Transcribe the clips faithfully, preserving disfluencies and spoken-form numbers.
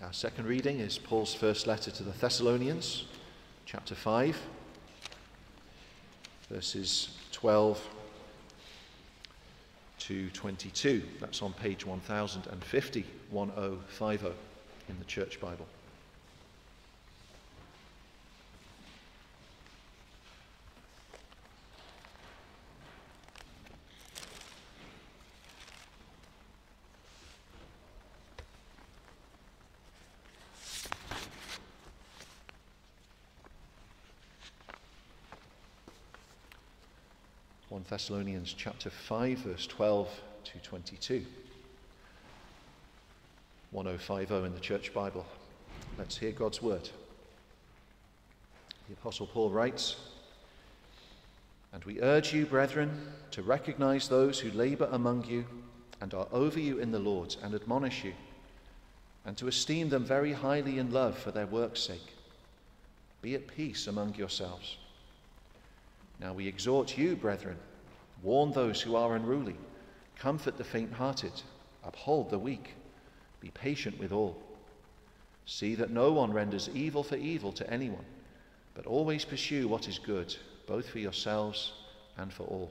Our second reading is Paul's first letter to the Thessalonians, chapter five, verses twelve to twenty-two. That's on page one thousand fifty, ten fifty in the Church Bible. First Thessalonians chapter five, verse twelve to twenty-two. ten fifty in the Church Bible. Let's hear God's word. The Apostle Paul writes, "And we urge you, brethren, to recognize those who labor among you and are over you in the Lord and admonish you, and to esteem them very highly in love for their work's sake. Be at peace among yourselves. Now we exhort you, brethren, warn those who are unruly, comfort the faint-hearted, uphold the weak, be patient with all. See that no one renders evil for evil to anyone, but always pursue what is good, both for yourselves and for all.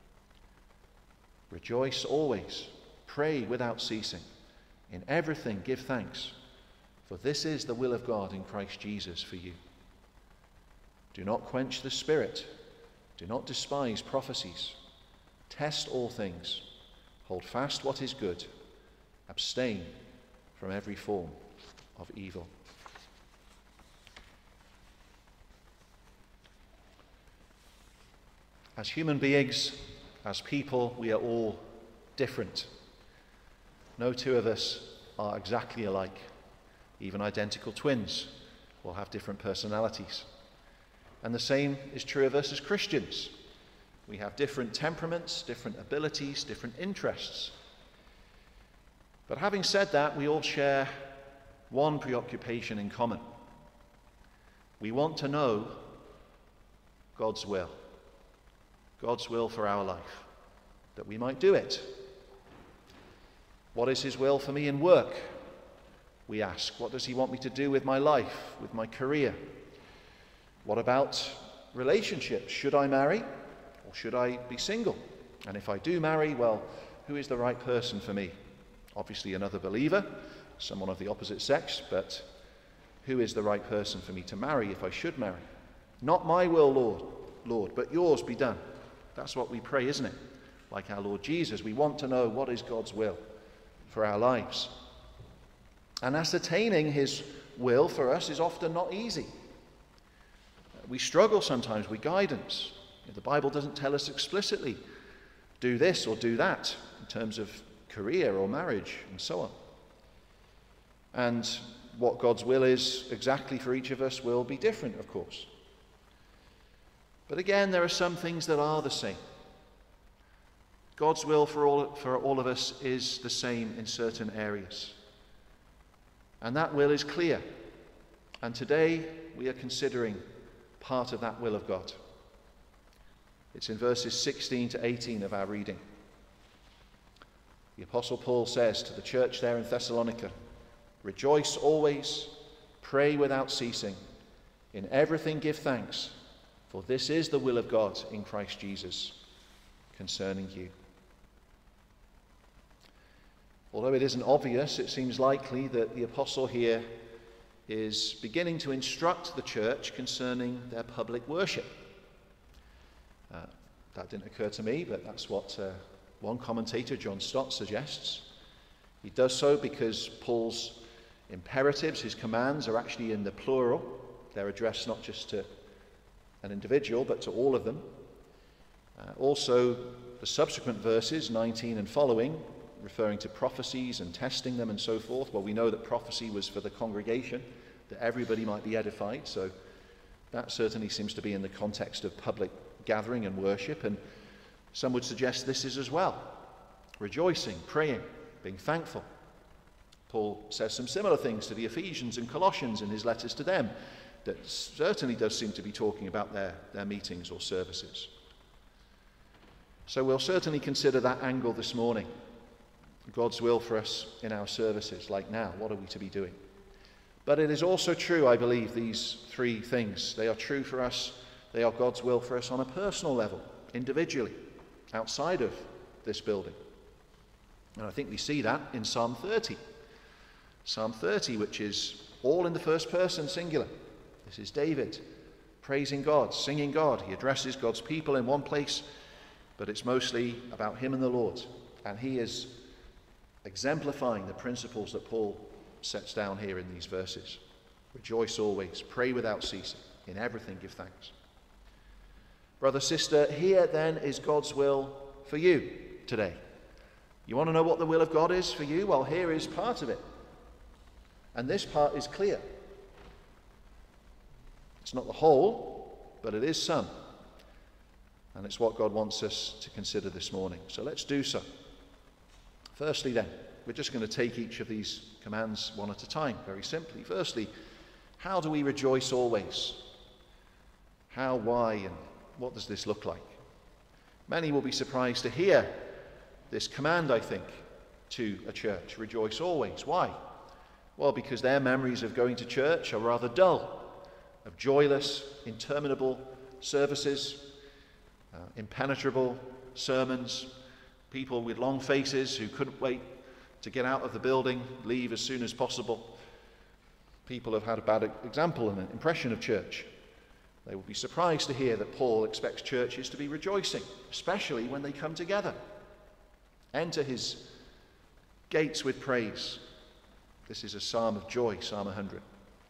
Rejoice always, pray without ceasing, in everything give thanks, for this is the will of God in Christ Jesus for you. Do not quench the Spirit. Do not despise prophecies. Test all things. Hold fast what is good. Abstain from every form of evil." As human beings, as people, we are all different. No two of us are exactly alike. Even identical twins will have different personalities. And the same is true of us as Christians. We have different temperaments, different abilities, different interests. But having said that, we all share one preoccupation in common. We want to know God's will. God's will for our life, that we might do it. What is his will for me in work? We ask. What does he want me to do with my life, with my career? What about relationships? Should I marry or should I be single? And if I do marry, well, who is the right person for me? Obviously another believer, someone of the opposite sex, but who is the right person for me to marry if I should marry? Not my will, Lord, Lord, but yours be done. That's what we pray, isn't it? Like our Lord Jesus, we want to know what is God's will for our lives. And ascertaining his will for us is often not easy. We struggle sometimes with guidance. The Bible doesn't tell us explicitly, do this or do that, in terms of career or marriage and so on. And what God's will is exactly for each of us will be different, of course. But again, there are some things that are the same. God's will for all, for all of us is the same in certain areas. And that will is clear. And today we are considering part of that will of God. It's in verses sixteen to eighteen of our reading. The Apostle Paul says to the church there in Thessalonica, "Rejoice always, pray without ceasing, in everything give thanks, for this is the will of God in Christ Jesus concerning you." Although it isn't obvious, it seems likely that the apostle here is beginning to instruct the church concerning their public worship. Uh, that didn't occur to me, but that's what uh, one commentator, John Stott, suggests. He does so because Paul's imperatives, his commands, are actually in the plural. They're addressed not just to an individual, but to all of them. Uh, also, the subsequent verses, nineteen and following, referring to prophecies and testing them and so forth. Well, we know that prophecy was for the congregation, that everybody might be edified, so that certainly seems to be in the context of public gathering and worship, and some would suggest this is as well. Rejoicing, praying, being thankful. Paul says some similar things to the Ephesians and Colossians in his letters to them, that certainly does seem to be talking about their, their meetings or services. So we'll certainly consider that angle this morning. God's will for us in our services, like now. What are we to be doing? But it is also true, I believe, these three things. They are true for us. They are God's will for us on a personal level, individually, outside of this building. And I think we see that in Psalm thirty. Psalm thirty, which is all in the first person, singular. This is David praising God, singing God. He addresses God's people in one place, but it's mostly about him and the Lord. And he is exemplifying the principles that Paul sets down here in these verses. Rejoice always, pray without ceasing, in everything give thanks. Brother, sister, here then is God's will for you today. You want to know what the will of God is for you? Well, here is part of it. And this part is clear. It's not the whole, but it is some. And it's what God wants us to consider this morning. So let's do so. Firstly then, we're just going to take each of these commands one at a time, very simply. Firstly, how do we rejoice always? How, why, and what does this look like? Many will be surprised to hear this command, I think, to a church. Rejoice always. Why? Well, because their memories of going to church are rather dull, of joyless, interminable services, uh, impenetrable sermons, people with long faces who couldn't wait to get out of the building, leave as soon as possible. People have had a bad example and an impression of church. They will be surprised to hear that Paul expects churches to be rejoicing, especially when they come together. Enter his gates with praise. This is a psalm of joy, Psalm one hundred.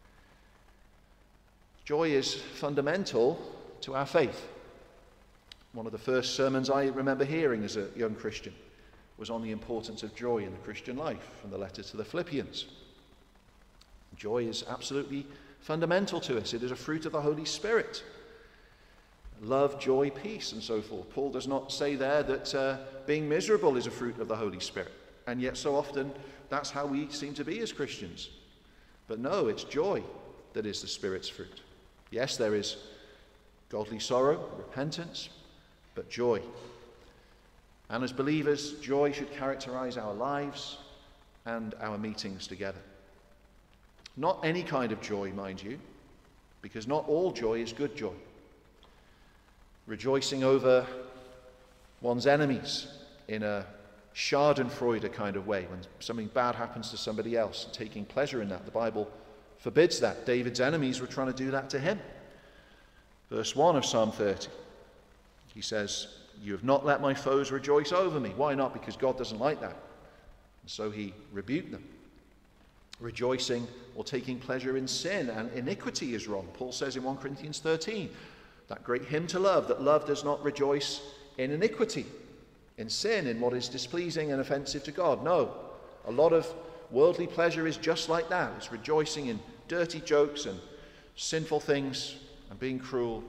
Joy is fundamental to our faith. One of the first sermons I remember hearing as a young Christian was on the importance of joy in the Christian life, from the letter to the Philippians. Joy is absolutely fundamental to us. It is a fruit of the Holy Spirit. Love, joy, peace, and so forth. Paul does not say there that uh, being miserable is a fruit of the Holy Spirit. And yet so often that's how we seem to be as Christians. But no, it's joy that is the Spirit's fruit. Yes, there is godly sorrow, repentance, but joy. And as believers, joy should characterize our lives and our meetings together. Not any kind of joy, mind you, because not all joy is good joy. Rejoicing over one's enemies in a schadenfreude kind of way, when something bad happens to somebody else, and taking pleasure in that. The Bible forbids that. David's enemies were trying to do that to him. Verse one of Psalm thirty, he says, "You have not let my foes rejoice over me." Why not? Because God doesn't like that. And so he rebuked them. Rejoicing or taking pleasure in sin and iniquity is wrong. Paul says in First Corinthians thirteen, that great hymn to love, that love does not rejoice in iniquity, in sin, in what is displeasing and offensive to God. No, a lot of worldly pleasure is just like that. It's rejoicing in dirty jokes and sinful things and being cruel.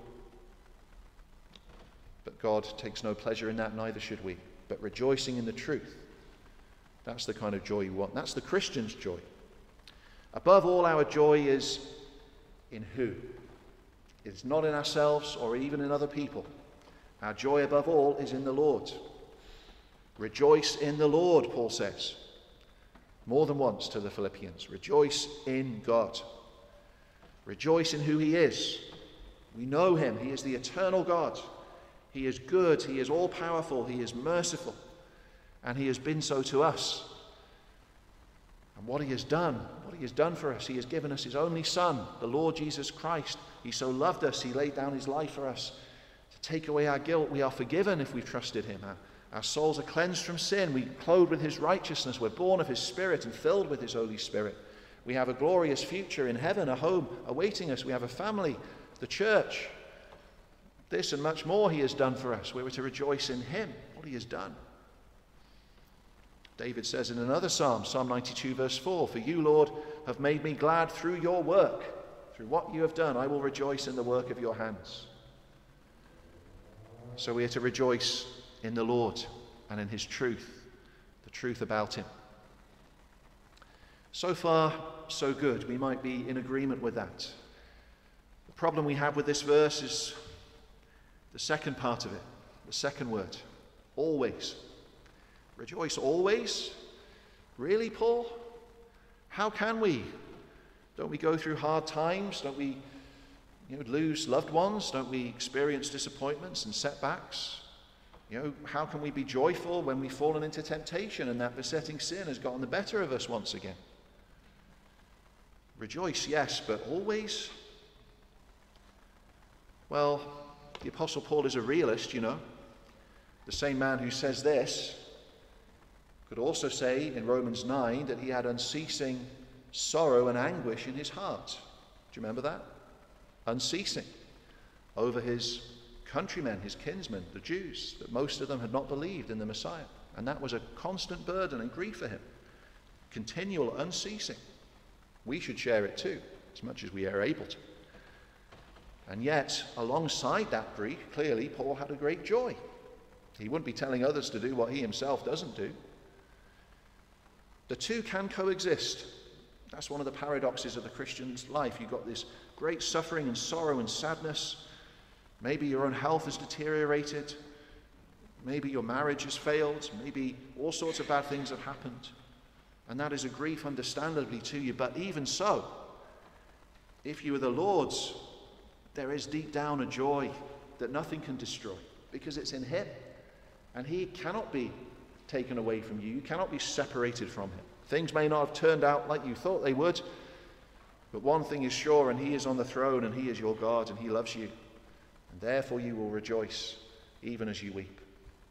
But God takes no pleasure in that, neither should we. But rejoicing in the truth, that's the kind of joy you want. That's the Christian's joy. Above all, our joy is in who? It's not in ourselves or even in other people. Our joy above all is in the Lord. Rejoice in the Lord, Paul says, more than once to the Philippians. Rejoice in God. Rejoice in who he is. We know him. He is the eternal God. He is good. He is all-powerful. He is merciful. And he has been so to us. And what he has done, what he has done for us, he has given us his only Son, the Lord Jesus Christ. He so loved us, he laid down his life for us to take away our guilt. We are forgiven if we've trusted him. Our, our souls are cleansed from sin. We're clothed with his righteousness. We're born of his Spirit and filled with his Holy Spirit. We have a glorious future in heaven, a home awaiting us. We have a family, the church. This and much more he has done for us. We were to rejoice in him, what he has done. David says in another psalm, Psalm ninety-two, verse four, "For you, Lord, have made me glad through your work. Through what you have done, I will rejoice in the work of your hands." So we are to rejoice in the Lord and in his truth, the truth about him. So far, so good. We might be in agreement with that. The problem we have with this verse is the second part of it, the second word, always. Rejoice always? Really, Paul? How can we Don't we go through hard times? Don't we you know, lose loved ones? Don't we experience disappointments and setbacks? You know, how can we be joyful when we've fallen into temptation and that besetting sin has gotten the better of us once again? Rejoice, yes, but always? Well, the Apostle Paul is a realist, you know. The same man who says this could also say in Romans nine that he had unceasing sorrow and anguish in his heart. Do you remember that? Unceasing over his countrymen, his kinsmen, the Jews, that most of them had not believed in the Messiah. And that was a constant burden and grief for him. Continual, unceasing. We should share it too, as much as we are able to. And yet, alongside that grief, clearly, Paul had a great joy. He wouldn't be telling others to do what he himself doesn't do. The two can coexist. That's one of the paradoxes of the Christian's life. You've got this great suffering and sorrow and sadness. Maybe your own health has deteriorated. Maybe your marriage has failed. Maybe all sorts of bad things have happened. And that is a grief, understandably, to you. But even so, if you are the Lord's, there is deep down a joy that nothing can destroy, because it's in him. And he cannot be taken away from you. You cannot be separated from him. Things may not have turned out like you thought they would, but one thing is sure, and he is on the throne, and he is your God, and he loves you. And therefore you will rejoice, even as you weep.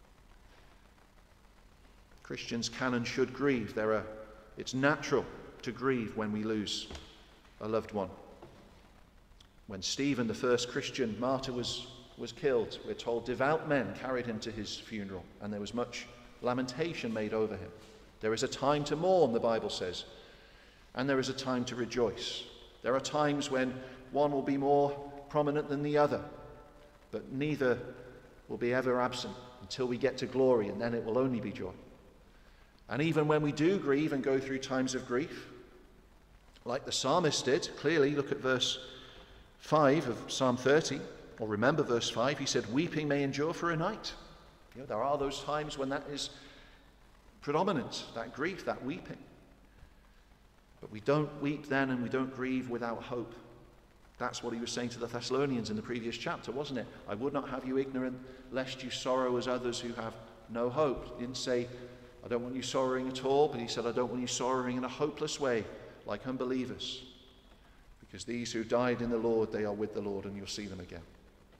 Christians can and should grieve. There are, it's natural to grieve when we lose a loved one. When Stephen, the first Christian martyr, was, was killed, we're told devout men carried him to his funeral, and there was much lamentation made over him. There is a time to mourn, the Bible says, and there is a time to rejoice. There are times when one will be more prominent than the other, but neither will be ever absent until we get to glory, and then it will only be joy. And even when we do grieve and go through times of grief, like the psalmist did, clearly look at verse five of Psalm thirty, or remember verse five, he said, weeping may endure for a night. You know, there are those times when that is predominant, that grief, that weeping. But we don't weep then, and we don't grieve without hope. That's what he was saying to the Thessalonians in the previous chapter, wasn't it? I would not have you ignorant, lest you sorrow as others who have no hope. He didn't say, I don't want you sorrowing at all, but he said, I don't want you sorrowing in a hopeless way, like unbelievers. Because these who died in the Lord, they are with the Lord, and you'll see them again.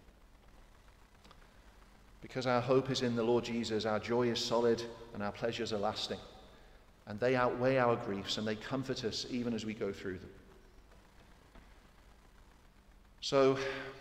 Because our hope is in the Lord Jesus, our joy is solid, and our pleasures are lasting. And they outweigh our griefs, and they comfort us even as we go through them. So,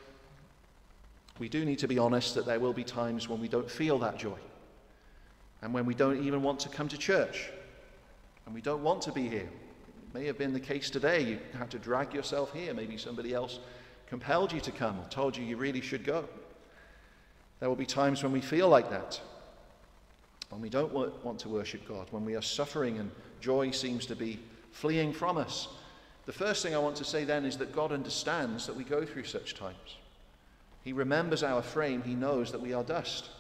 we do need to be honest that there will be times when we don't feel that joy, and when we don't even want to come to church, and we don't want to be here. It may have been the case today. You had to drag yourself here. Maybe somebody else compelled you to come or told you you really should go. There will be times when we feel like that, when we don't want to worship God, when we are suffering and joy seems to be fleeing from us. The first thing I want to say then is that God understands that we go through such times. He remembers our frame. He knows that we are dust.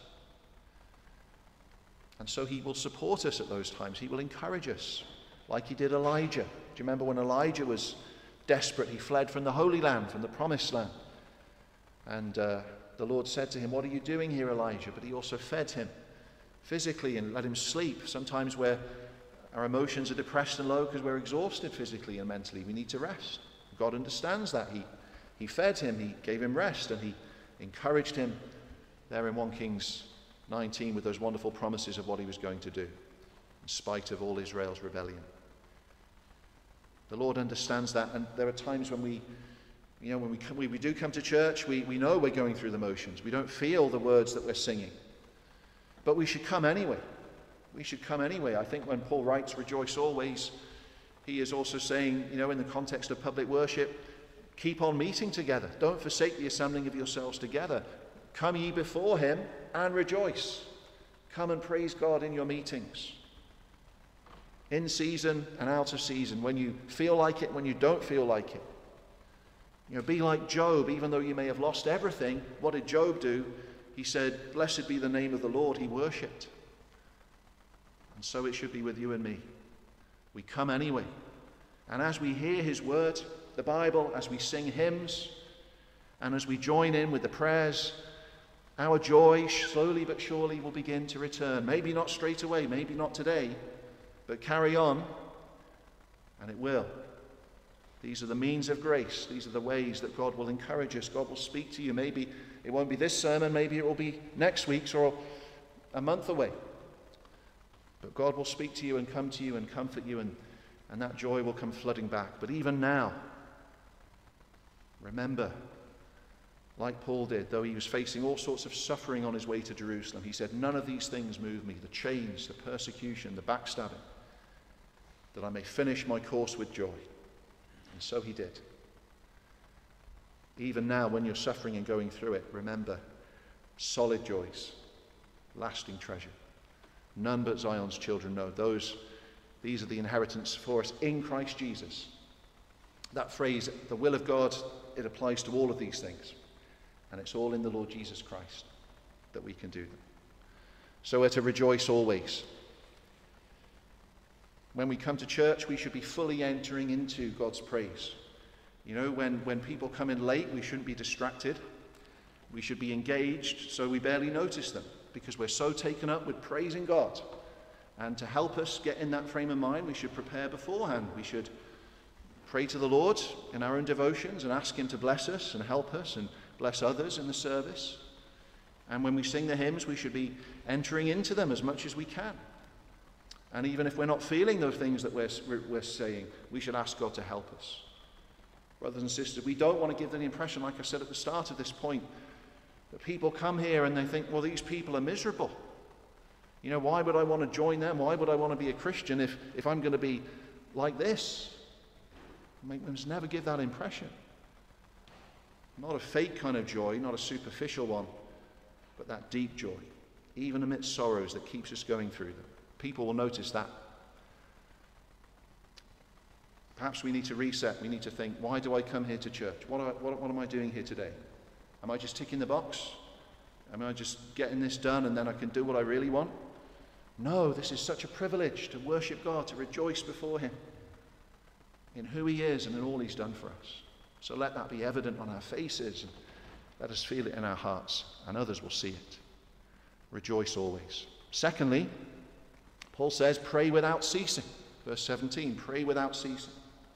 And so he will support us at those times. He will encourage us, like he did Elijah. Do you remember when Elijah was desperate? He fled from the Holy Land, from the Promised Land. And uh, the Lord said to him, what are you doing here, Elijah? But he also fed him physically and let him sleep. Sometimes where our emotions are depressed and low because we're exhausted physically and mentally, we need to rest. God understands that. He, he fed him, he gave him rest, and he encouraged him there in First Kings nineteen with those wonderful promises of what he was going to do in spite of all Israel's rebellion. The Lord understands that, and there are times when we You know, when we, come, we, we do come to church, we, we know we're going through the motions. We don't feel the words that we're singing. But we should come anyway. We should come anyway. I think when Paul writes, rejoice always, he is also saying, you know, in the context of public worship, keep on meeting together. Don't forsake the assembling of yourselves together. Come ye before him and rejoice. Come and praise God in your meetings. In season and out of season. When you feel like it, when you don't feel like it. You know, be like Job, even though you may have lost everything. What did Job do? He said, blessed be the name of the Lord. He worshipped. And so it should be with you and me. We come anyway. And as we hear his word, the Bible, as we sing hymns, and as we join in with the prayers, our joy slowly but surely will begin to return. Maybe not straight away, maybe not today, but carry on, and it will. These are the means of grace. These are the ways that God will encourage us. God will speak to you. Maybe it won't be this sermon, maybe it will be next week's or a month away. But God will speak to you and come to you and comfort you, and, and that joy will come flooding back. But even now, remember, like Paul did, though he was facing all sorts of suffering on his way to Jerusalem, he said, none of these things move me, the chains, the persecution, the backstabbing, that I may finish my course with joy. And so he did. Even now, when you're suffering and going through it, remember, solid joys, lasting treasure. None but Zion's children know. Those, these are the inheritance for us in Christ Jesus. That phrase, the will of God, it applies to all of these things. And it's all in the Lord Jesus Christ that we can do them. So we're to rejoice always. When we come to church, we should be fully entering into God's praise. You know, when, when people come in late, we shouldn't be distracted. We should be engaged so we barely notice them, because we're so taken up with praising God. And to help us get in that frame of mind, we should prepare beforehand. We should pray to the Lord in our own devotions and ask him to bless us and help us and bless others in the service. And when we sing the hymns, we should be entering into them as much as we can. And even if we're not feeling those things that we're, we're saying, we should ask God to help us. Brothers and sisters, we don't want to give the impression, like I said at the start of this point, that people come here and they think, well, these people are miserable. You know, why would I want to join them? Why would I want to be a Christian if, if I'm going to be like this? We must never give that impression. Not a fake kind of joy, not a superficial one, but that deep joy, even amidst sorrows, that keeps us going through them. People will notice that. Perhaps we need to reset. We need to think, why do I come here to church? What, I, what, what am I doing here today? Am I just ticking the box? Am I just getting this done and then I can do what I really want? No, this is such a privilege to worship God, to rejoice before him in who he is and in all he's done for us. So let that be evident on our faces, and let us feel it in our hearts, and others will see it. Rejoice always. Secondly, Paul says, pray without ceasing. Verse seventeen, pray without ceasing.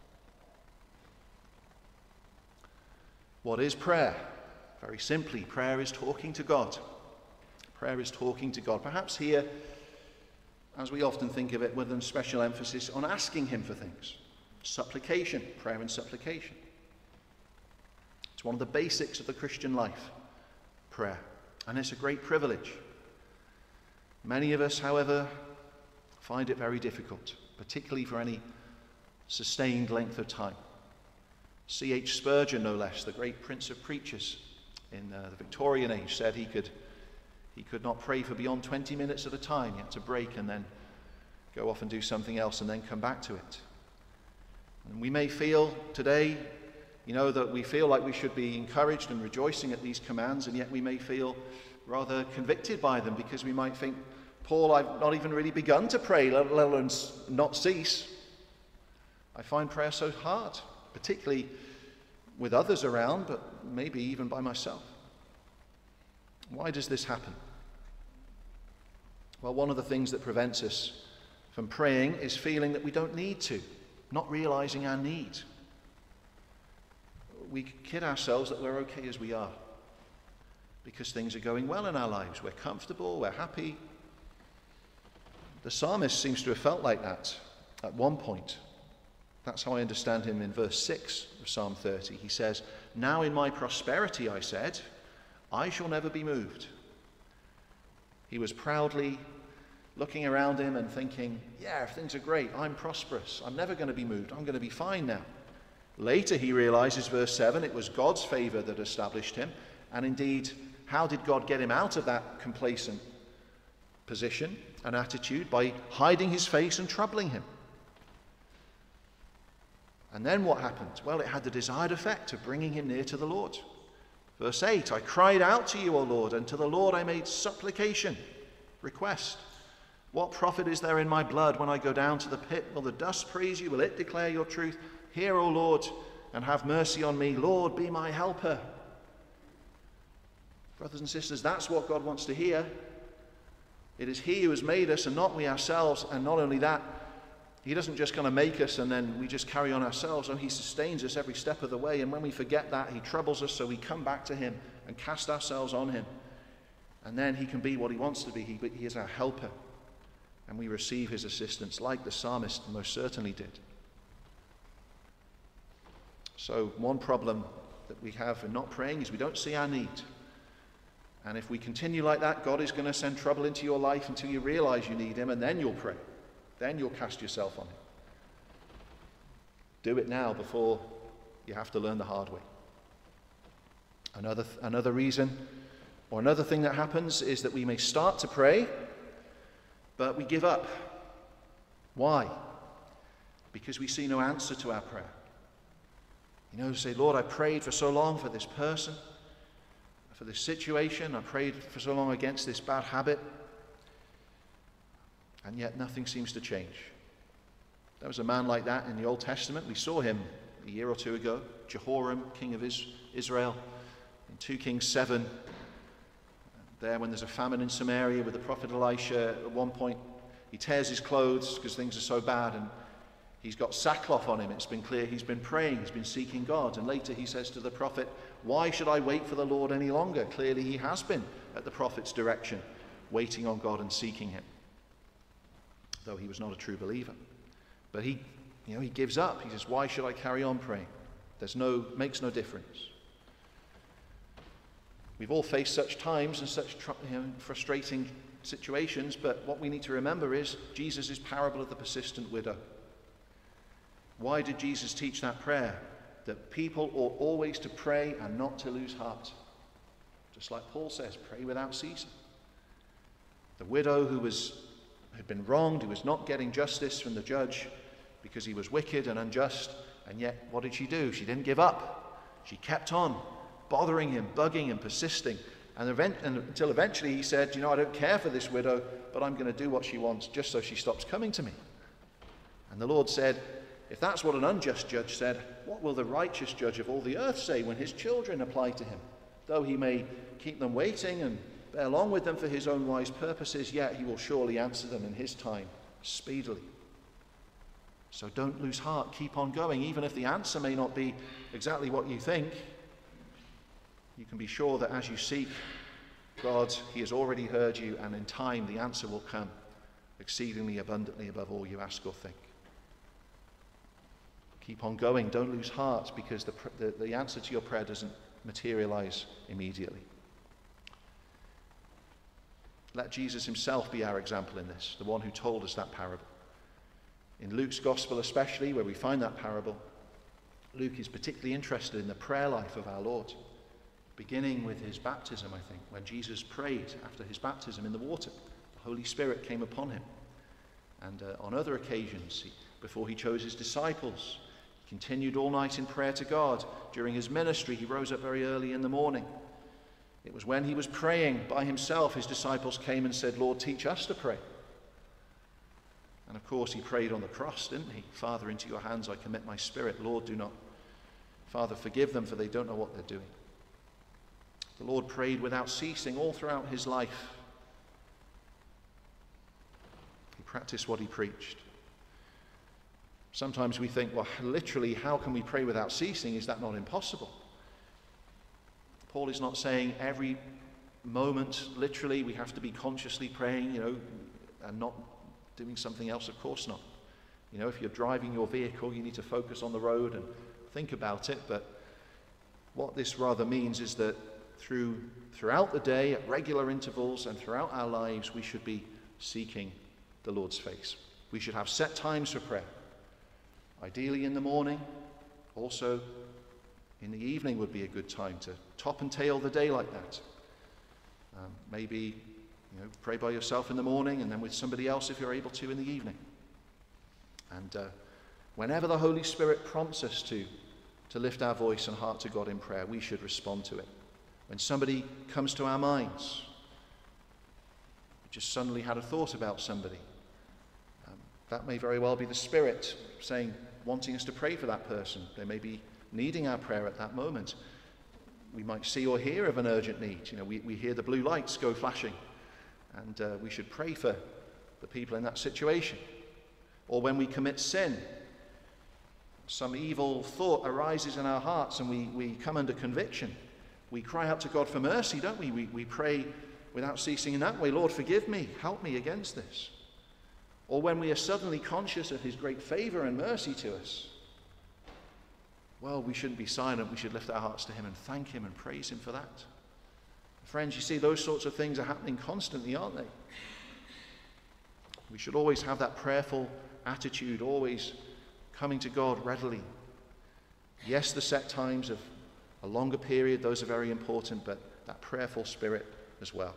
What is prayer? Very simply, prayer is talking to God. Prayer is talking to God. Perhaps here, as we often think of it, with a special emphasis on asking him for things. Supplication, prayer and supplication. It's one of the basics of the Christian life, prayer. And it's a great privilege. Many of us, however, find it very difficult, particularly for any sustained length of time. C H Spurgeon, no less, the great prince of preachers in uh, the Victorian age, said he could, he could not pray for beyond twenty minutes at a time. He had to break and then go off and do something else and then come back to it. And we may feel today, you know, that we feel like we should be encouraged and rejoicing at these commands, and yet we may feel rather convicted by them, because we might think, Paul, I've not even really begun to pray, let alone not cease. I find prayer so hard, particularly with others around, but maybe even by myself. Why does this happen? Well, one of the things that prevents us from praying is feeling that we don't need to, not realizing our need. We kid ourselves that we're okay as we are, because things are going well in our lives. We're comfortable, we're happy. The psalmist seems to have felt like that at one point. That's how I understand him in verse six of Psalm thirty. He says, now in my prosperity, I said, I shall never be moved. He was proudly looking around him and thinking, yeah, things are great. I'm prosperous. I'm never going to be moved. I'm going to be fine now. Later he realizes, verse seven, it was God's favor that established him. And indeed, how did God get him out of that complacent position and attitude? By hiding his face and troubling him. And then what happened? Well, it had the desired effect of bringing him near to the Lord. Verse eight, I cried out to you, O Lord, and to the Lord I made supplication, request. What profit is there in my blood when I go down to the pit? Will the dust praise you? Will it declare your truth? Hear, O Lord, and have mercy on me. Lord, be my helper. Brothers and sisters, that's what God wants to hear. It is he who has made us and not we ourselves. And not only that, he doesn't just kind of make us and then we just carry on ourselves. No, he sustains us every step of the way. And when we forget that, he troubles us, so we come back to him and cast ourselves on him. And then he can be what he wants to be. He, he is our helper. And we receive his assistance like the psalmist most certainly did. So one problem that we have in not praying is we don't see our need. And if we continue like that, God is going to send trouble into your life until you realize you need him, and then you'll pray. Then you'll cast yourself on him. Do it now before you have to learn the hard way. Another, another reason, or another thing that happens is that we may start to pray, but we give up. Why? Because we see no answer to our prayer. You know, say, Lord, I prayed for so long for this person, for this situation. I prayed for so long against this bad habit. And yet nothing seems to change. There was a man like that in the Old Testament. We saw him a year or two ago. Jehoram, king of Israel, in Second Kings seven. There, when there's a famine in Samaria with the prophet Elisha, at one point he tears his clothes because things are so bad, and he's got sackcloth on him. It's been clear he's been praying, he's been seeking God. And later he says to the prophet, why should I wait for the Lord any longer? Clearly he has been at the prophet's direction, waiting on God and seeking him, though he was not a true believer. But he, you know, he gives up. He says, why should I carry on praying? There's no, makes no difference. We've all faced such times and such you know, frustrating situations, but what we need to remember is Jesus' parable of the persistent widow. Why did Jesus teach that prayer? That people ought always to pray and not to lose heart. Just like Paul says, pray without ceasing. The widow who was had been wronged, who was not getting justice from the judge because he was wicked and unjust, and yet what did she do? She didn't give up. She kept on bothering him, bugging him, persisting, and, event, and until eventually he said, you know, I don't care for this widow, but I'm going to do what she wants just so she stops coming to me. And the Lord said, if that's what an unjust judge said, what will the righteous judge of all the earth say when his children apply to him? Though he may keep them waiting and bear along with them for his own wise purposes, yet he will surely answer them in his time, speedily. So don't lose heart, keep on going. Even if the answer may not be exactly what you think, you can be sure that as you seek God, he has already heard you, and in time the answer will come exceedingly abundantly above all you ask or think. Keep on going, don't lose heart, because the, the, the answer to your prayer doesn't materialize immediately. Let Jesus himself be our example in this, the one who told us that parable. In Luke's gospel especially, where we find that parable, Luke is particularly interested in the prayer life of our Lord, beginning with his baptism, I think, when Jesus prayed after his baptism in the water. The Holy Spirit came upon him. And uh, on other occasions, he, before he chose his disciples, he continued all night in prayer to God. During his ministry, he rose up very early in the morning. It was when he was praying by himself, his disciples came and said, Lord, teach us to pray. And of course, he prayed on the cross, didn't he? Father, into your hands I commit my spirit. Lord, do not. Father, forgive them, for they don't know what they're doing. The Lord prayed without ceasing all throughout his life. He practiced what he preached. Sometimes we think, well, literally, how can we pray without ceasing? Is that not impossible? Paul is not saying every moment, literally, we have to be consciously praying, you know, and not doing something else. Of course not. You know, if you're driving your vehicle, you need to focus on the road and think about it. But what this rather means is that through throughout the day, at regular intervals, and throughout our lives, we should be seeking the Lord's face. We should have set times for prayer. Ideally in the morning, also in the evening would be a good time to top and tail the day like that. Um, maybe, you know, pray by yourself in the morning and then with somebody else if you're able to in the evening. And uh, whenever the Holy Spirit prompts us to, to lift our voice and heart to God in prayer, we should respond to it. When somebody comes to our minds, just suddenly had a thought about somebody. Um, that may very well be the Spirit saying, wanting us to pray for that person. They may be needing our prayer at that moment. We might see or hear of an urgent need. You know, we, we hear the blue lights go flashing, and uh, we should pray for the people in that situation. Or when we commit sin, some evil thought arises in our hearts and we, we come under conviction. We cry out to God for mercy, don't we? We, we pray without ceasing in that way, Lord, forgive me, help me against this. Or when we are suddenly conscious of his great favor and mercy to us, well, we shouldn't be silent. We should lift our hearts to him and thank him and praise him for that. Friends, you see, those sorts of things are happening constantly, aren't they? We should always have that prayerful attitude, always coming to God readily. Yes, the set times of a longer period, those are very important, but that prayerful spirit as well.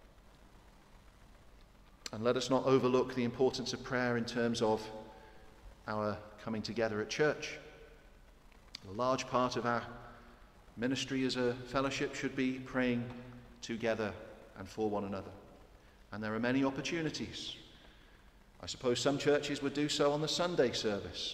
And let us not overlook the importance of prayer in terms of our coming together at church. A large part of our ministry as a fellowship should be praying together and for one another. And there are many opportunities. I suppose some churches would do so on the Sunday service.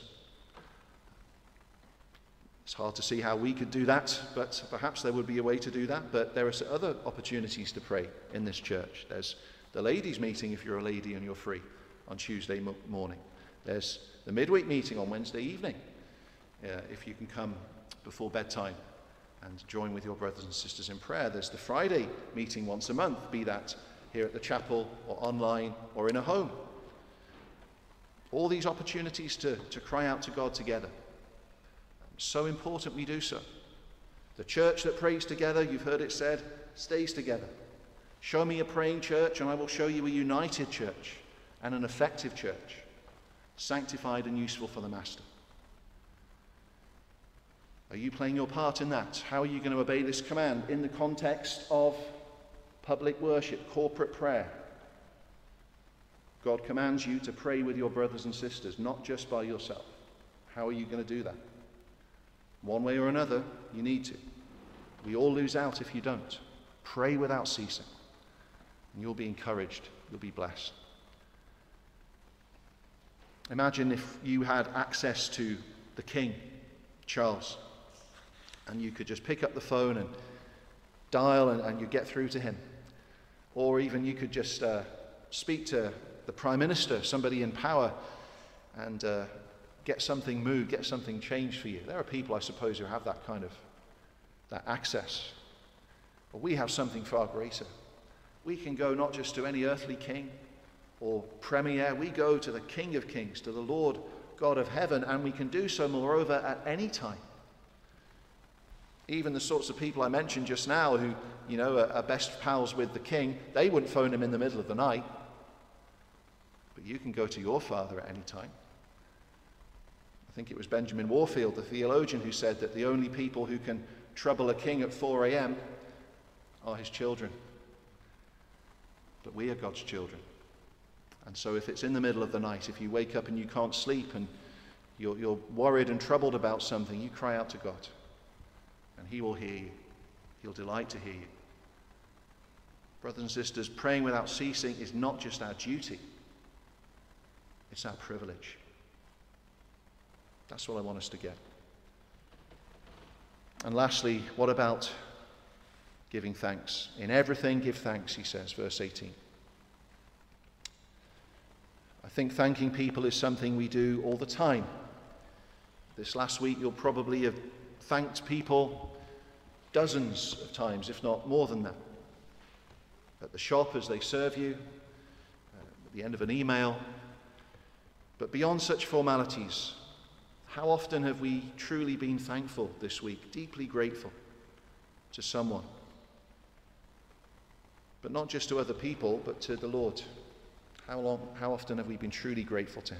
It's hard to see how we could do that, but perhaps there would be a way to do that. But there are other opportunities to pray in this church. There's the ladies' meeting if you're a lady and you're free on Tuesday morning. There's the midweek meeting on Wednesday evening uh, if you can come before bedtime and join with your brothers and sisters in prayer. There's the Friday meeting once a month, be that here at the chapel or online or in a home. All these opportunities to, to cry out to God together. So important we do so. The church that prays together, you've heard it said, stays together. Show me a praying church and I will show you a united church and an effective church, sanctified and useful for the Master. Are you playing your part in that? How are you going to obey this command in the context of public worship, corporate prayer? God commands you to pray with your brothers and sisters, not just by yourself. How are you going to do that? One way or another, you need to. We all lose out if you don't. Pray without ceasing. And you'll be encouraged. You'll be blessed. Imagine if you had access to the King, Charles, and you could just pick up the phone and dial and, and you get through to him. Or even you could just uh, speak to the Prime Minister, somebody in power, and uh, get something moved, get something changed for you. There are people, I suppose, who have that kind of that access. But we have something far greater. We can go not just to any earthly king or premier, we go to the King of Kings, to the Lord God of heaven, and we can do so moreover at any time. Even the sorts of people I mentioned just now who, you know, are, are best pals with the king, they wouldn't phone him in the middle of the night. But you can go to your Father at any time. I think it was Benjamin Warfield, the theologian, who said that the only people who can trouble a king at four a.m. are his children. But we are God's children. And so if it's in the middle of the night, if you wake up and you can't sleep and you're, you're worried and troubled about something, you cry out to God. And he will hear you. He'll delight to hear you. Brothers and sisters, praying without ceasing is not just our duty. It's our privilege. That's what I want us to get. And lastly, what about giving thanks? In everything, give thanks, he says, verse eighteen. I think thanking people is something we do all the time. This last week, you'll probably have thanked people dozens of times, if not more than that. At the shop as they serve you, uh, at the end of an email. But beyond such formalities, how often have we truly been thankful this week, deeply grateful to someone? But not just to other people, but to the Lord. How long, how often have we been truly grateful to him?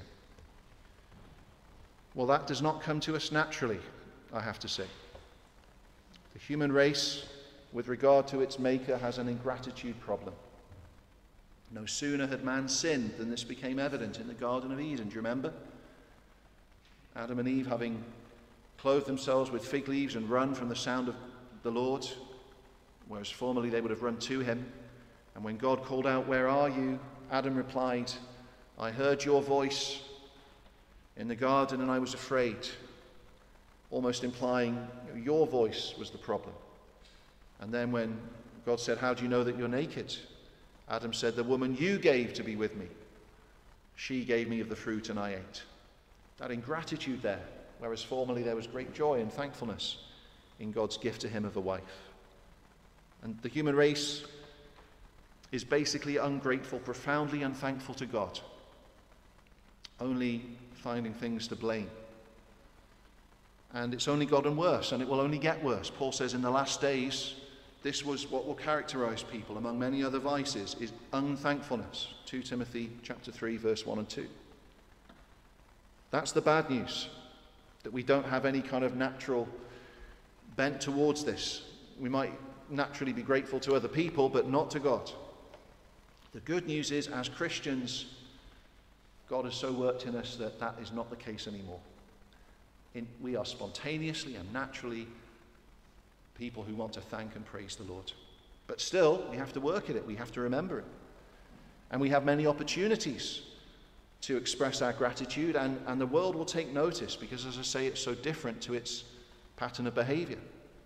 Well, that does not come to us naturally, I have to say. The human race, with regard to its maker, has an ingratitude problem. No sooner had man sinned than this became evident in the Garden of Eden. Do you remember? Adam and Eve, having clothed themselves with fig leaves and run from the sound of the Lord, whereas formerly they would have run to him, And when God called out, "Where are you?" Adam replied, "I heard your voice in the garden and I was afraid," almost implying your voice was the problem. And then when God said, "How do you know that you're naked?" Adam said, "The woman you gave to be with me, she gave me of the fruit and I ate." That ingratitude there, whereas formerly there was great joy and thankfulness in God's gift to him of a wife. And the human race is basically ungrateful, profoundly unthankful to God, only finding things to blame. And it's only gotten worse, and it will only get worse. Paul says in the last days, this was what will characterize people, among many other vices, is unthankfulness. Second Timothy chapter three, verse one and two. That's the bad news, that we don't have any kind of natural bent towards this. We might naturally be grateful to other people, but not to God. The good news is, as Christians, God has so worked in us that that is not the case anymore. In, we are spontaneously and naturally people who want to thank and praise the Lord. But still, we have to work at it. We have to remember it. And we have many opportunities to express our gratitude, and, and the world will take notice because, as I say, it's so different to its pattern of behavior.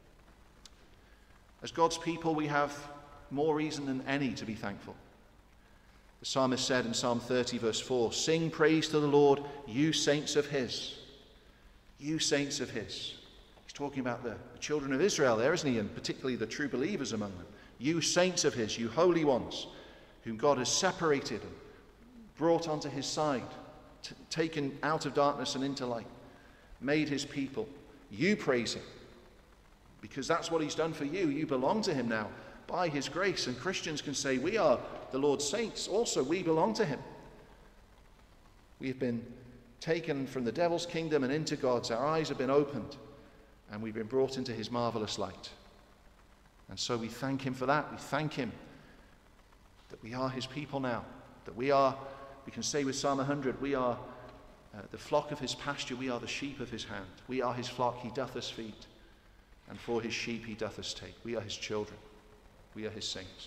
As God's people, we have more reason than any to be thankful. The psalmist said in Psalm thirty, verse four, "Sing praise to the Lord, you saints of his." You saints of his. He's talking about the children of Israel there, isn't he? And particularly the true believers among them. You saints of his, you holy ones, whom God has separated and brought onto his side, t- taken out of darkness and into light, made his people. You praise him, because that's what he's done for you. You belong to him now by his grace. And Christians can say, we are the Lord's saints. Also, we belong to him. We have been taken from the devil's kingdom and into God's. Our eyes have been opened, and we've been brought into his marvelous light. And so we thank him for that. We thank him that we are his people now, that we are, we can say with Psalm one hundred, we are uh, the flock of his pasture, we are the sheep of his hand. We are his flock, he doth us feed, and for his sheep he doth us take. We are his children. We are his saints.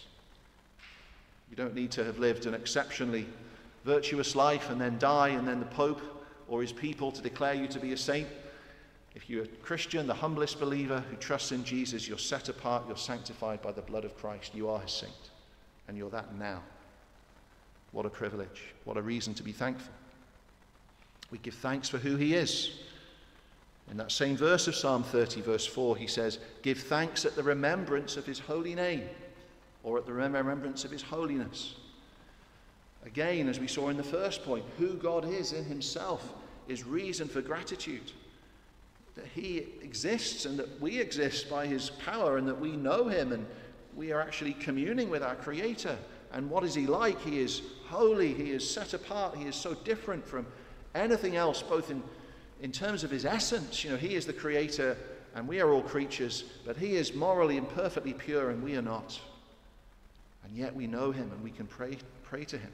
You don't need to have lived an exceptionally virtuous life and then die, and then the Pope or his people to declare you to be a saint. If you're a Christian, the humblest believer who trusts in Jesus, you're set apart, you're sanctified by the blood of Christ. You are his saint, and you're that now. What a privilege. What a reason to be thankful. We give thanks for who he is. In that same verse of Psalm thirty, verse four, he says, "Give thanks at the remembrance of his holy name," or at the remembrance of his holiness. Again, as we saw in the first point, who God is in himself is reason for gratitude. That he exists and that we exist by his power, and that we know him and we are actually communing with our Creator. And what is he like? He is holy, he is set apart, he is so different from anything else, both in, in terms of his essence. You know, he is the Creator and we are all creatures, but he is morally and perfectly pure and we are not. And yet we know him and we can pray, pray to him.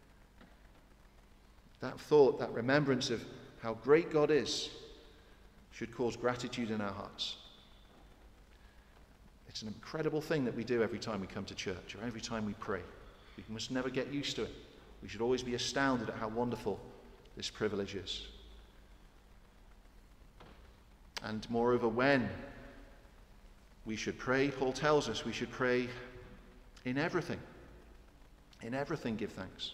That thought, that remembrance of how great God is, should cause gratitude in our hearts. It's an incredible thing that we do every time we come to church or every time we pray. We must never get used to it. We should always be astounded at how wonderful this privilege is. And moreover, when we should pray, Paul tells us we should pray in everything. In everything give thanks.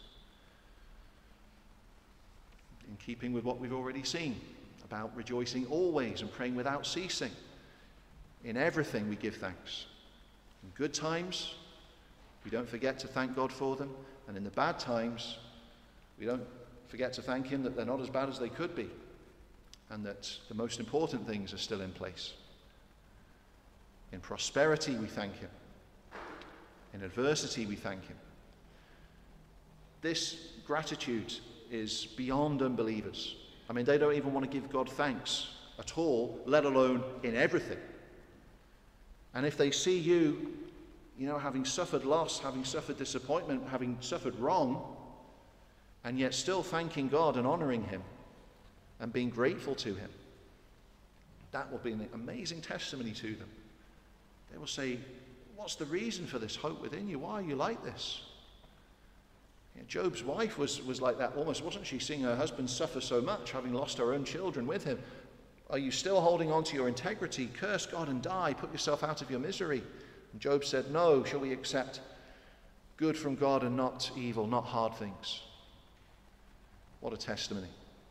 In keeping with what we've already seen about rejoicing always and praying without ceasing. In everything we give thanks. In good times, we don't forget to thank God for them. And in the bad times, we don't forget to thank him that they're not as bad as they could be. And that the most important things are still in place. In prosperity, we thank him. In adversity, we thank him. This gratitude is beyond unbelievers. I mean, they don't even want to give God thanks at all, let alone in everything. And if they see you, you know, having suffered loss, having suffered disappointment, having suffered wrong, and yet still thanking God and honoring him and being grateful to him, that will be an amazing testimony to them. They will say, what's the reason for this hope within you? Why are you like this? You know, Job's wife was, was like that almost, wasn't she? Seeing her husband suffer so much, having lost her own children with him. Are you still holding on to your integrity? Curse God and die. Put yourself out of your misery. And Job said, no, shall we accept good from God and not evil, not hard things? What a testimony.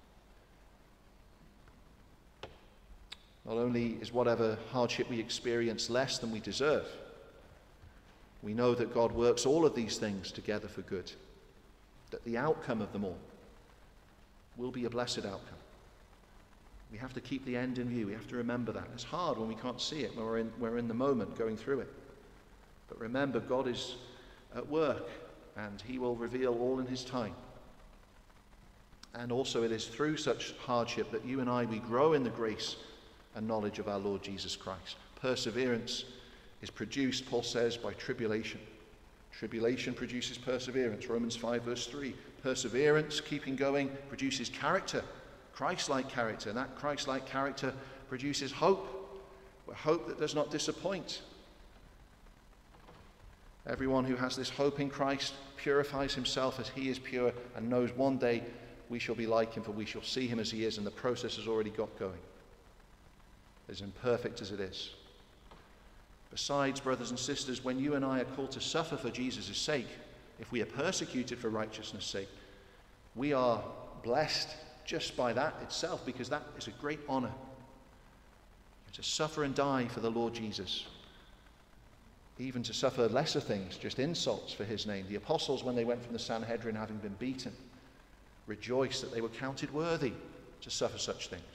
Not only is whatever hardship we experience less than we deserve, we know that God works all of these things together for good, that the outcome of them all will be a blessed outcome. We have to keep the end in view. We have to remember that. It's hard when we can't see it, when we're in, we're in the moment going through it. But remember, God is at work, and he will reveal all in his time. And also it is through such hardship that you and I, we grow in the grace and knowledge of our Lord Jesus Christ. Perseverance is produced, Paul says, by tribulation. Tribulation produces perseverance. Romans five verse three. Perseverance, keeping going, produces character, Christ-like character. And that Christ-like character produces hope, a hope that does not disappoint. Everyone who has this hope in Christ purifies himself as he is pure and knows one day we shall be like him, for we shall see him as he is, and the process has already got going. As imperfect as it is. Besides, brothers and sisters, when you and I are called to suffer for Jesus' sake, if we are persecuted for righteousness' sake, we are blessed just by that itself, because that is a great honor. To suffer and die for the Lord Jesus. Even to suffer lesser things, just insults for his name. The apostles, when they went from the Sanhedrin having been beaten, rejoiced that they were counted worthy to suffer such things.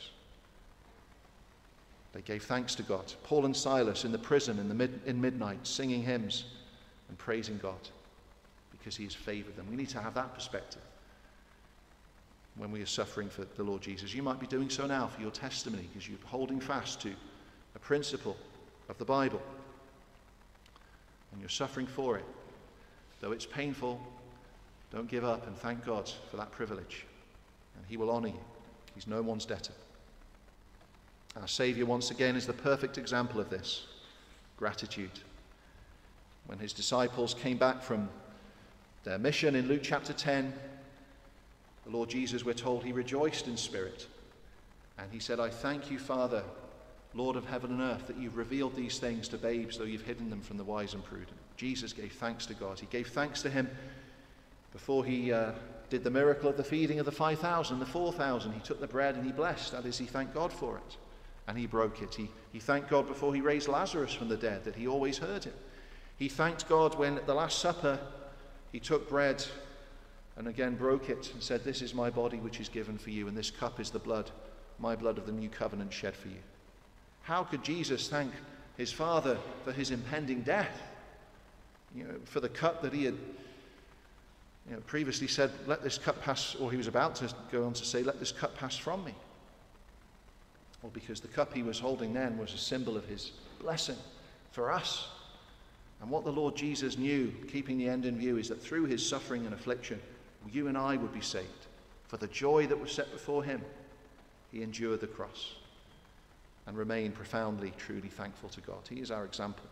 They gave thanks to God. Paul and Silas in the prison in, the mid, in midnight, singing hymns and praising God because he has favored them. We need to have that perspective when we are suffering for the Lord Jesus. You might be doing so now for your testimony because you're holding fast to a principle of the Bible and you're suffering for it. Though it's painful, don't give up and thank God for that privilege, and he will honor you. He's no one's debtor. Our Saviour, once again, is the perfect example of this. Gratitude. When his disciples came back from their mission in Luke chapter ten, the Lord Jesus, we're told, he rejoiced in spirit. And he said, I thank you, Father, Lord of heaven and earth, that you've revealed these things to babes, though you've hidden them from the wise and prudent. Jesus gave thanks to God. He gave thanks to him before he uh, did the miracle of the feeding of the five thousand, the four thousand. He took the bread and he blessed. That is, he thanked God for it. And he broke it. He, he thanked God before he raised Lazarus from the dead, that he always heard him. He thanked God when at the Last Supper he took bread and again broke it and said, this is my body which is given for you, and this cup is the blood, my blood of the new covenant shed for you. How could Jesus thank his Father for his impending death? You know, for the cup that he had you know, previously said, let this cup pass, or he was about to go on to say, let this cup pass from me. Well, because the cup he was holding then was a symbol of his blessing for us. And what the Lord Jesus knew, keeping the end in view, is that through his suffering and affliction, you and I would be saved. For the joy that was set before him, he endured the cross and remained profoundly, truly thankful to God. He is our example.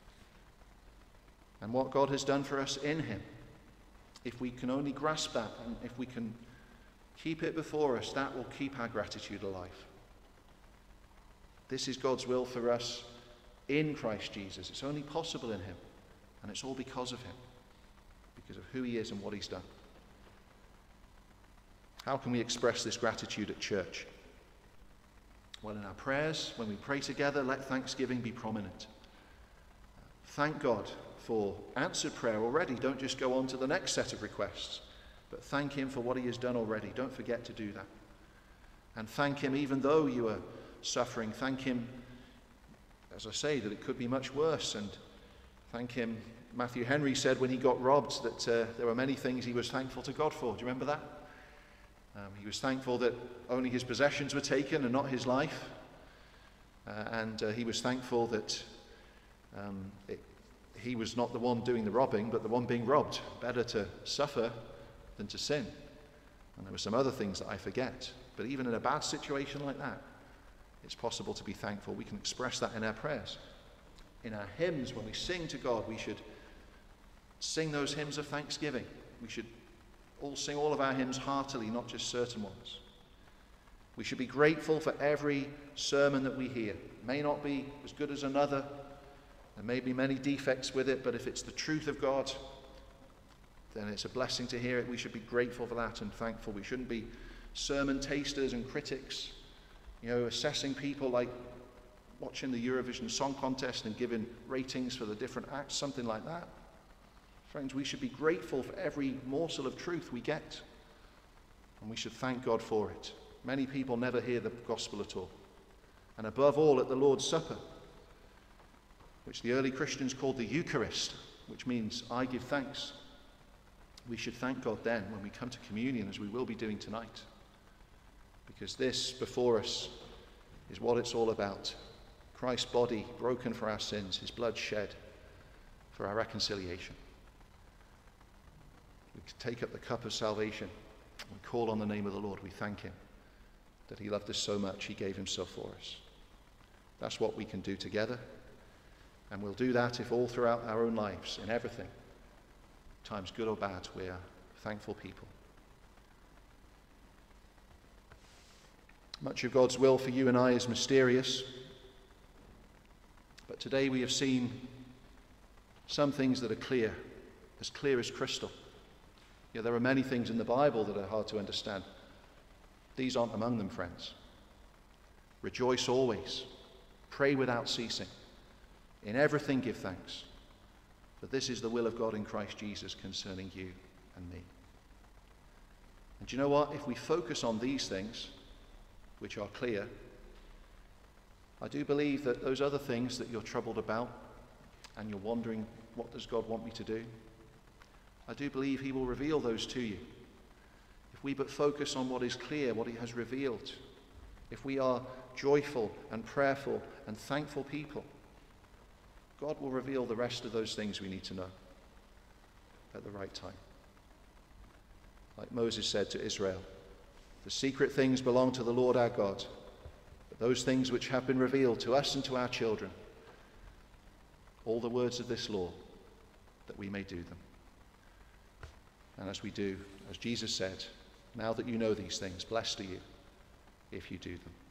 And what God has done for us in him, if we can only grasp that, and if we can keep it before us, that will keep our gratitude alive. This is God's will for us in Christ Jesus. It's only possible in him, and it's all because of him, because of who he is and what he's done. How can we express this gratitude at church? Well, in our prayers, when we pray together, let thanksgiving be prominent. Thank God for answered prayer already. Don't just go on to the next set of requests, but thank him for what he has done already. Don't forget to do that. And thank him even though you are suffering. Thank him, as I say, that it could be much worse. And thank him, Matthew Henry said when he got robbed that uh, there were many things he was thankful to God for. Do you remember that? Um, he was thankful that only his possessions were taken and not his life. Uh, and uh, he was thankful that um, it, he was not the one doing the robbing, but the one being robbed. Better to suffer than to sin. And there were some other things that I forget. But even in a bad situation like that, it's possible to be thankful. We can express that in our prayers. in our hymns, when we sing to God, we should sing those hymns of thanksgiving. We should all sing all of our hymns heartily, not just certain ones. We should be grateful for every sermon that we hear. It may not be as good as another. There may be many defects with it, but if it's the truth of God, then it's a blessing to hear it. We should be grateful for that and thankful. We shouldn't be sermon tasters and critics, you know, assessing people like watching the Eurovision Song Contest and giving ratings for the different acts, something like that. Friends, we should be grateful for every morsel of truth we get, and we should thank God for it. Many people never hear the gospel at all. And above all, at the Lord's Supper, which the early Christians called the Eucharist, which means I give thanks. We should thank God then when we come to communion, as we will be doing tonight. Because this before us is what it's all about. Christ's body broken for our sins, his blood shed for our reconciliation. We take up the cup of salvation. We call on the name of the Lord. We thank him that he loved us so much, he gave himself for us. That's what we can do together. And we'll do that if all throughout our own lives, in everything, times good or bad, we are thankful people. Much of God's will for you and I is mysterious. But today we have seen some things that are clear, as clear as crystal. Yeah, there are many things in the Bible that are hard to understand. These aren't among them, friends. Rejoice always. Pray without ceasing. In everything give thanks. For this is the will of God in Christ Jesus concerning you and me. And do you know what? If we focus on these things, which are clear, I do believe that those other things that you're troubled about and you're wondering, what does God want me to do? I do believe he will reveal those to you. If we but focus on what is clear, what he has revealed, if we are joyful and prayerful and thankful people, God will reveal the rest of those things we need to know at the right time. Like Moses said to Israel, the secret things belong to the Lord our God, but those things which have been revealed to us and to our children, all the words of this law, that we may do them. And as we do, as Jesus said, now that you know these things, blessed are you if you do them.